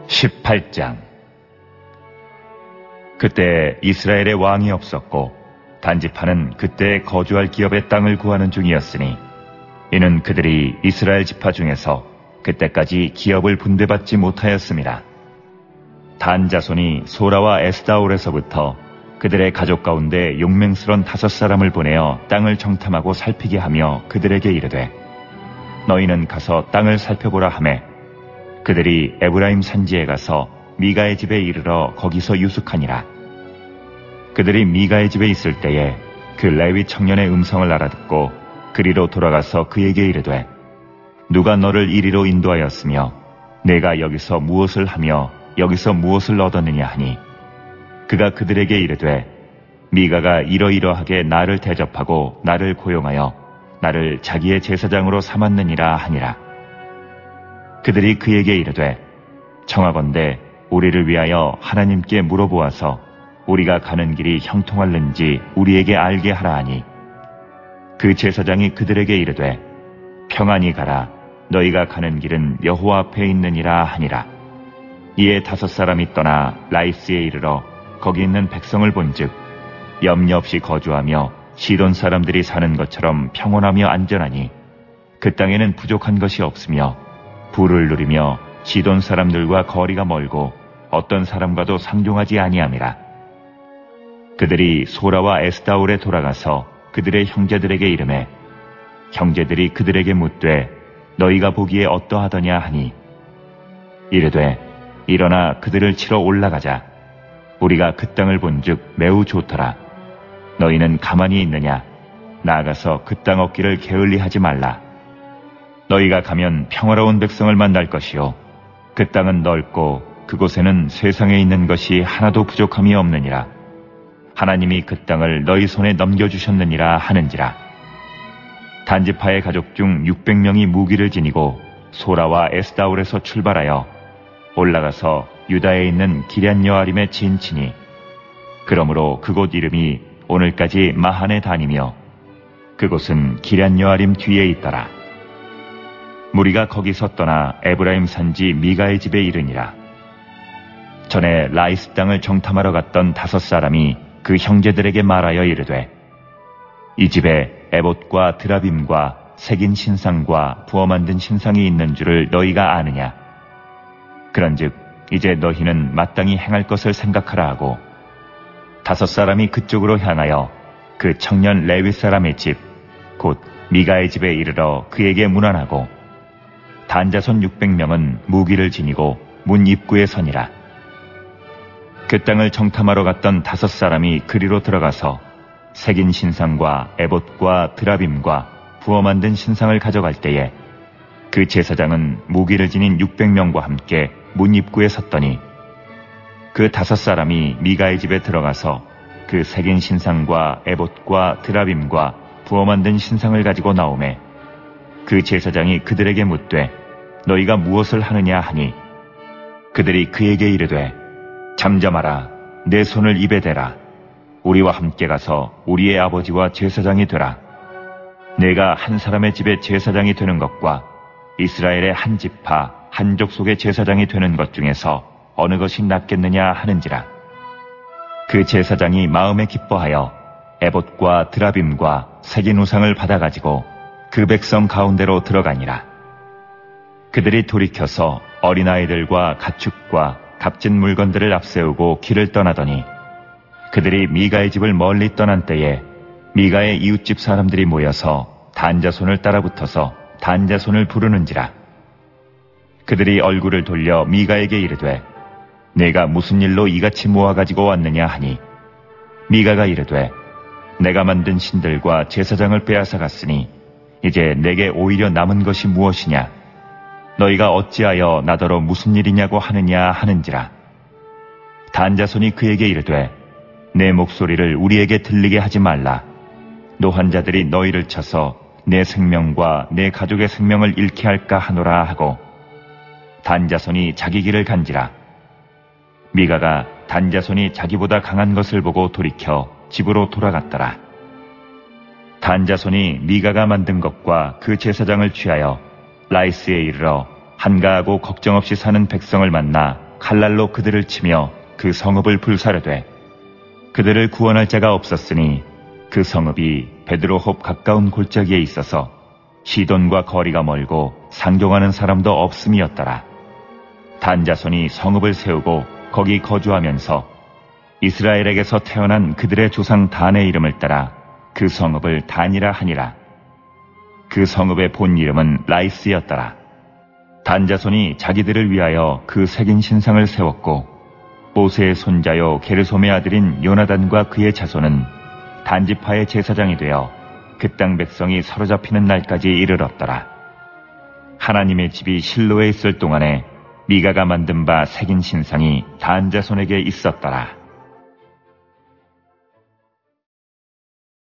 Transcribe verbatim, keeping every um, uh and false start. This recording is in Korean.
십팔 장. 그때 이스라엘의 왕이 없었고 단지파는 그때 거주할 기업의 땅을 구하는 중이었으니 이는 그들이 이스라엘 지파 중에서 그때까지 기업을 분배받지 못하였습니다. 단 자손이 소라와 에스다올에서부터 그들의 가족 가운데 용맹스런 다섯 사람을 보내어 땅을 정탐하고 살피게 하며 그들에게 이르되 너희는 가서 땅을 살펴보라 하매 그들이 에브라임 산지에 가서 미가의 집에 이르러 거기서 유숙하니라. 그들이 미가의 집에 있을 때에 그 레위 청년의 음성을 알아듣고 그리로 돌아가서 그에게 이르되 누가 너를 이리로 인도하였으며 내가 여기서 무엇을 하며 여기서 무엇을 얻었느냐 하니 그가 그들에게 이르되 미가가 이러이러하게 나를 대접하고 나를 고용하여 나를 자기의 제사장으로 삼았느니라 하니라. 그들이 그에게 이르되 청하건대 우리를 위하여 하나님께 물어보아서 우리가 가는 길이 형통할는지 우리에게 알게 하라 하니 그 제사장이 그들에게 이르되 평안히 가라 너희가 가는 길은 여호와 앞에 있느니라 하니라. 이에 다섯 사람이 떠나 라이스에 이르러 거기 있는 백성을 본즉 염려 없이 거주하며 시돈 사람들이 사는 것처럼 평온하며 안전하니 그 땅에는 부족한 것이 없으며 부를 누리며 시돈 사람들과 거리가 멀고 어떤 사람과도 상종하지 아니함이라. 그들이 소라와 에스다올에 돌아가서 그들의 형제들에게 이르매 형제들이 그들에게 묻되 너희가 보기에 어떠하더냐 하니 이르되 일어나 그들을 치러 올라가자. 우리가 그 땅을 본즉 매우 좋더라. 너희는 가만히 있느냐? 나아가서 그 땅 얻기를 게을리하지 말라. 너희가 가면 평화로운 백성을 만날 것이요 그 땅은 넓고 그곳에는 세상에 있는 것이 하나도 부족함이 없느니라. 하나님이 그 땅을 너희 손에 넘겨주셨느니라 하는지라. 단지파의 가족 중 육백 명이 무기를 지니고 소라와 에스다올에서 출발하여 올라가서 유다에 있는 기럇여아림에 진치니 그러므로 그곳 이름이 오늘까지 마한에 다니며 그곳은 기럇여아림 뒤에 있더라. 무리가 거기서 떠나 에브라임 산지 미가의 집에 이르니라. 전에 라이스 땅을 정탐하러 갔던 다섯 사람이 그 형제들에게 말하여 이르되 이 집에 에봇과 드라빔과 새긴 신상과 부어 만든 신상이 있는 줄을 너희가 아느냐? 그런즉 이제 너희는 마땅히 행할 것을 생각하라 하고 다섯 사람이 그쪽으로 향하여 그 청년 레위 사람의 집 곧 미가의 집에 이르러 그에게 문안하고 단자손 육백 명은 무기를 지니고 문 입구에 서니라. 그 땅을 정탐하러 갔던 다섯 사람이 그리로 들어가서 새긴 신상과 에봇과 드라빔과 부어 만든 신상을 가져갈 때에 그 제사장은 무기를 지닌 육백 명과 함께 문 입구에 섰더니 그 다섯 사람이 미가의 집에 들어가서 그 새긴 신상과 에봇과 드라빔과 부어 만든 신상을 가지고 나오매 그 제사장이 그들에게 묻되 너희가 무엇을 하느냐 하니 그들이 그에게 이르되 잠잠하라 내 손을 입에 대라 우리와 함께 가서 우리의 아버지와 제사장이 되라. 내가 한 사람의 집에 제사장이 되는 것과 이스라엘의 한 지파 한 족속의 제사장이 되는 것 중에서 어느 것이 낫겠느냐 하는지라. 그 제사장이 마음에 기뻐하여 에봇과 드라빔과 새긴 우상을 받아가지고 그 백성 가운데로 들어가니라. 그들이 돌이켜서 어린아이들과 가축과 값진 물건들을 앞세우고 길을 떠나더니 그들이 미가의 집을 멀리 떠난 때에 미가의 이웃집 사람들이 모여서 단자손을 따라붙어서 단자손을 부르는지라. 그들이 얼굴을 돌려 미가에게 이르되 내가 무슨 일로 이같이 모아가지고 왔느냐 하니 미가가 이르되 내가 만든 신들과 제사장을 빼앗아 갔으니 이제 내게 오히려 남은 것이 무엇이냐? 너희가 어찌하여 나더러 무슨 일이냐고 하느냐 하는지라. 단자손이 그에게 이르되 내 목소리를 우리에게 들리게 하지 말라. 노환자들이 너희를 쳐서 내 생명과 내 가족의 생명을 잃게 할까 하노라 하고 단자손이 자기 길을 간지라. 미가가 단자손이 자기보다 강한 것을 보고 돌이켜 집으로 돌아갔더라. 단자손이 미가가 만든 것과 그 제사장을 취하여 라이스에 이르러 한가하고 걱정 없이 사는 백성을 만나 칼날로 그들을 치며 그 성읍을 불사르되 그들을 구원할 자가 없었으니 그 성읍이 베드로홉 가까운 골짜기에 있어서 시돈과 거리가 멀고 상종하는 사람도 없음이었더라. 단 자손이 성읍을 세우고 거기 거주하면서 이스라엘에게서 태어난 그들의 조상 단의 이름을 따라 그 성읍을 단이라 하니라. 그 성읍의 본 이름은 라이스였더라. 단 자손이 자기들을 위하여 그 새긴 신상을 세웠고 모세의 손자요 게르솜의 아들인 요나단과 그의 자손은 단지파의 제사장이 되어 그 땅 백성이 사로잡히는 날까지 이르렀더라. 하나님의 집이 실로에 있을 동안에 미가가 만든 바 새긴 신상이 단 자손에게 있었더라.